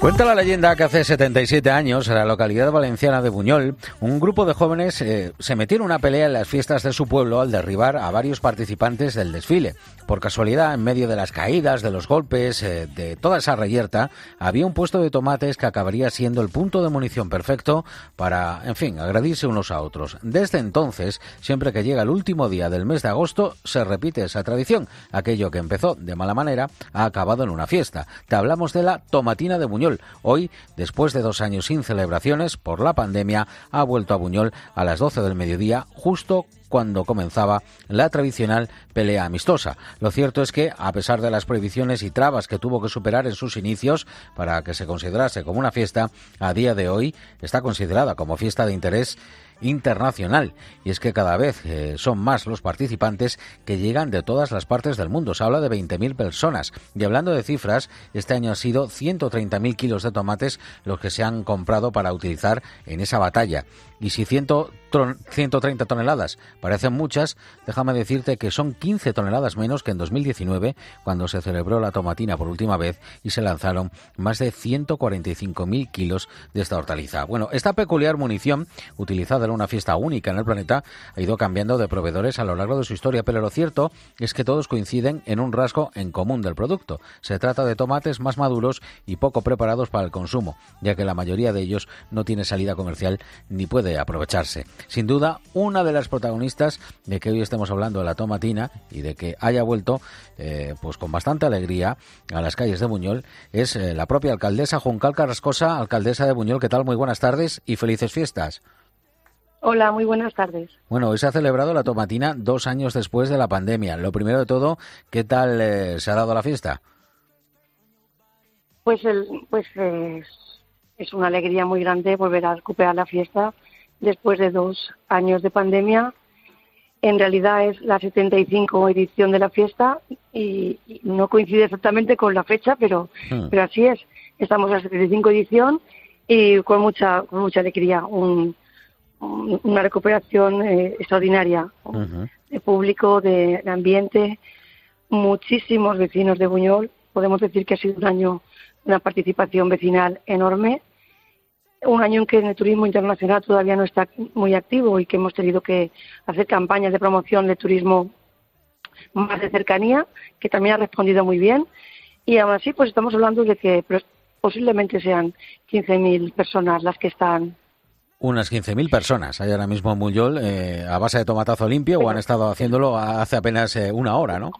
Cuenta la leyenda que hace 77 años, en la localidad valenciana de Buñol, un grupo de jóvenes se metieron en una pelea en las fiestas de su pueblo al derribar a varios participantes del desfile. Por casualidad, en medio de las caídas, de los golpes, de toda esa reyerta, había un puesto de tomates que acabaría siendo el punto de munición perfecto para, en fin, agredirse unos a otros. Desde entonces, siempre que llega el último día del mes de agosto, se repite esa tradición. Aquello que empezó de mala manera ha acabado en una fiesta. Te hablamos de la tomatina de Buñol. Hoy, después de 2 años sin celebraciones por la pandemia, ha vuelto a Buñol a las 12 del mediodía, justo cuando comenzaba la tradicional pelea amistosa. Lo cierto es que, a pesar de las prohibiciones y trabas que tuvo que superar en sus inicios para que se considerase como una fiesta, a día de hoy está considerada como fiesta de interés internacional, y es que cada vez son más los participantes que llegan de todas las partes del mundo. Se habla de 20.000 personas, y hablando de cifras, este año han sido 130.000 kilos de tomates los que se han comprado para utilizar en esa batalla. Y si 130 toneladas parecen muchas, déjame decirte que son 15 toneladas menos que en 2019, cuando se celebró la tomatina por última vez y se lanzaron más de 145.000 kilos de esta hortaliza. Bueno, esta peculiar munición, utilizada en una fiesta única en el planeta, ha ido cambiando de proveedores a lo largo de su historia, pero lo cierto es que todos coinciden en un rasgo en común del producto. Se trata de tomates más maduros y poco preparados para el consumo, ya que la mayoría de ellos no tiene salida comercial ni puede aprovecharse. Sin duda, una de las protagonistas de que hoy estemos hablando de la tomatina y de que haya vuelto pues con bastante alegría a las calles de Buñol es la propia alcaldesa Juncal Carrascosa, alcaldesa de Buñol. ¿Qué tal? Muy buenas tardes y felices fiestas. Hola, muy buenas tardes. Bueno, hoy se ha celebrado la tomatina 2 años después de la pandemia. Lo primero de todo, ¿qué tal se ha dado la fiesta? Pues es una alegría muy grande volver a recuperar la fiesta después de 2 años de pandemia. En realidad es la 75 edición de la fiesta y no coincide exactamente con la fecha, pero así es. Estamos en la 75 edición y con mucha alegría. Una recuperación extraordinaria de público, de ambiente, muchísimos vecinos de Buñol. Podemos decir que ha sido un año de una participación vecinal enorme, un año en que el turismo internacional todavía no está muy activo y que hemos tenido que hacer campañas de promoción de turismo más de cercanía, que también ha respondido muy bien, y aún así pues estamos hablando de que posiblemente sean 15.000 personas las que están. Unas 15.000 personas hay ahora mismo en Buñol a base de tomatazo limpio, o han estado haciéndolo hace apenas 1 hora, ¿no?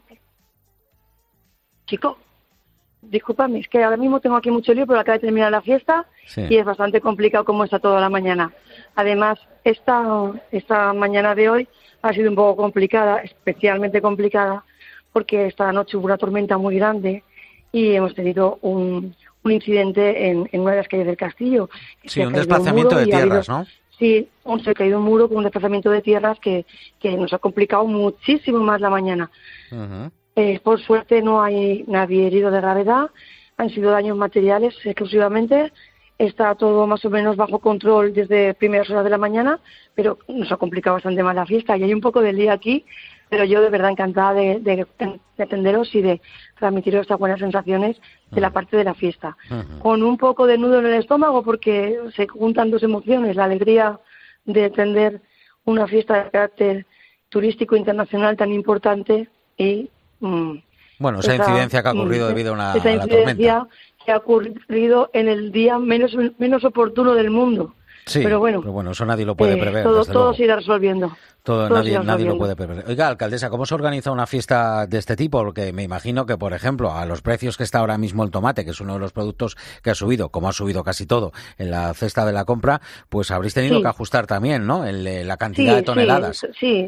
Chico, discúlpame, es que ahora mismo tengo aquí mucho lío, pero acaba de terminar la fiesta y es bastante complicado como está toda la mañana. Además, esta mañana de hoy ha sido un poco complicada, especialmente complicada, porque esta noche hubo una tormenta muy grande y hemos tenido un incidente en una de las calles del castillo. Sí, un desplazamiento de tierras, ¿no? Sí, se ha caído un muro con un desplazamiento de tierras que nos ha complicado muchísimo más la mañana. Por suerte no hay nadie herido de gravedad, han sido daños materiales exclusivamente. Está todo más o menos bajo control desde primeras horas de la mañana, pero nos ha complicado bastante más la fiesta y hay un poco de lío aquí, pero yo de verdad encantada de atenderos y de transmitiros estas buenas sensaciones de la parte de la fiesta. Con un poco de nudo en el estómago porque se juntan 2 emociones, la alegría de atender una fiesta de carácter turístico internacional tan importante y bueno, esa incidencia que ha ocurrido debido a la tormenta. Esa incidencia que ha ocurrido en el día menos oportuno del mundo. Sí, pero bueno, eso nadie lo puede prever. Todo se irá resolviendo. Nadie lo puede prever. Oiga, alcaldesa, ¿cómo se organiza una fiesta de este tipo? Porque me imagino que, por ejemplo, a los precios que está ahora mismo el tomate, que es uno de los productos que ha subido, como ha subido casi todo en la cesta de la compra, pues habréis tenido que ajustar también, ¿no? La cantidad de toneladas. Sí.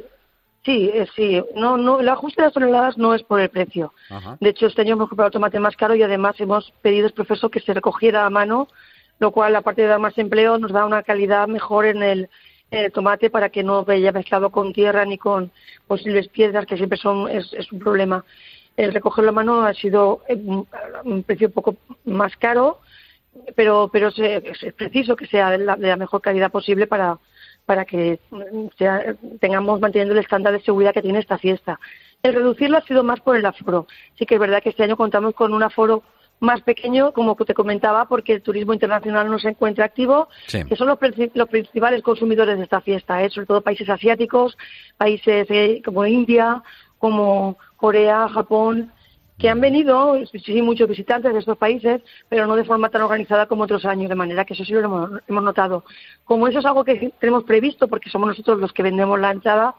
No, el ajuste de las toneladas no es por el precio. De hecho, este año hemos comprado tomate más caro y además hemos pedido profesor que se recogiera a mano, lo cual, aparte de dar más empleo, nos da una calidad mejor en el tomate para que no vaya mezclado con tierra ni con posibles piedras, que siempre es un problema. El recogerlo a mano ha sido un precio un poco más caro, pero es preciso que sea de la mejor calidad posible para que tengamos manteniendo el estándar de seguridad que tiene esta fiesta. El reducirlo ha sido más por el aforo. Sí que es verdad que este año contamos con un aforo más pequeño, como te comentaba, porque el turismo internacional no se encuentra activo, Sí. que son los principales consumidores de esta fiesta, sobre todo países asiáticos, países como India, como Corea, Japón, que han venido, sí, muchos visitantes de estos países, pero no de forma tan organizada como otros años, de manera que eso sí lo hemos notado. Como eso es algo que tenemos previsto, porque somos nosotros los que vendemos la entrada,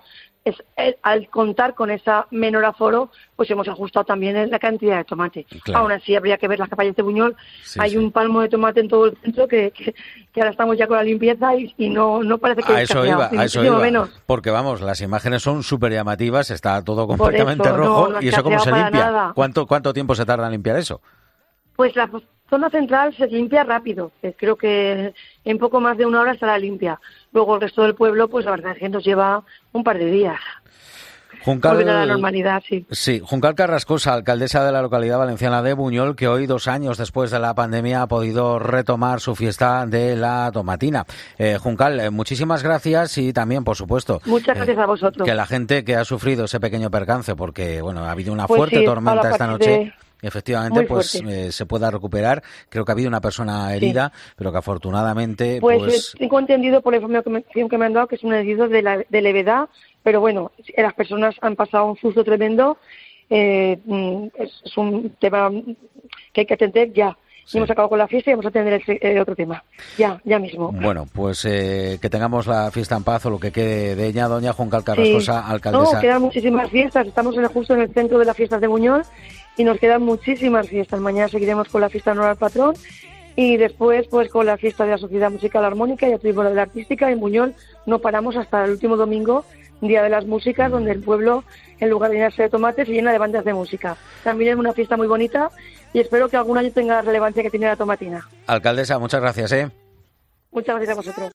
al contar con esa menor aforo, pues hemos ajustado también la cantidad de tomate. Claro. Aún así, habría que ver las campañas de Buñol. Sí, Hay sí. un palmo de tomate en todo el centro que ahora estamos ya con la limpieza y no parece que A eso iba, menos. porque vamos, las imágenes son súper llamativas, está todo completamente eso, rojo, no y eso cómo se para limpia. nada. ¿Cuánto tiempo se tarda en limpiar eso? Pues la zona central se limpia rápido, creo que en poco más de una hora estará limpia. Luego el resto del pueblo, pues la verdad es que nos lleva un par de días. Volver a la normalidad, sí. Sí, Juncal Carrascosa, alcaldesa de la localidad valenciana de Buñol, que hoy, 2 años después de la pandemia, ha podido retomar su fiesta de la tomatina. Juncal, muchísimas gracias y también, por supuesto, muchas gracias a vosotros. Que la gente que ha sufrido ese pequeño percance, porque bueno, ha habido una Pues fuerte sí, tormenta esta noche. Efectivamente, muy pues se pueda recuperar. Creo que ha habido una persona herida, sí, pero que afortunadamente... Pues tengo entendido por la información que me han dado que es un herido de levedad, pero bueno, las personas han pasado un susto tremendo. Es un tema que hay que atender ya. Sí. Hemos acabado con la fiesta y vamos a atender el otro tema. Ya mismo. Bueno, pues que tengamos la fiesta en paz o lo que quede de ella, doña Juncal Carrascosa, sí. alcaldesa. No, quedan muchísimas fiestas. Estamos justo en el centro de las fiestas de Buñol y nos quedan muchísimas fiestas. Mañana seguiremos con la fiesta en honor al patrón y después pues con la fiesta de la Sociedad Musical Armónica y ya tuvimos la de la Artística. En Buñol no paramos hasta el último domingo, Día de las Músicas, donde el pueblo, en lugar de llenarse de tomates, se llena de bandas de música. También es una fiesta muy bonita y espero que algún año tenga la relevancia que tiene la tomatina. Alcaldesa, muchas gracias. Muchas gracias a vosotros.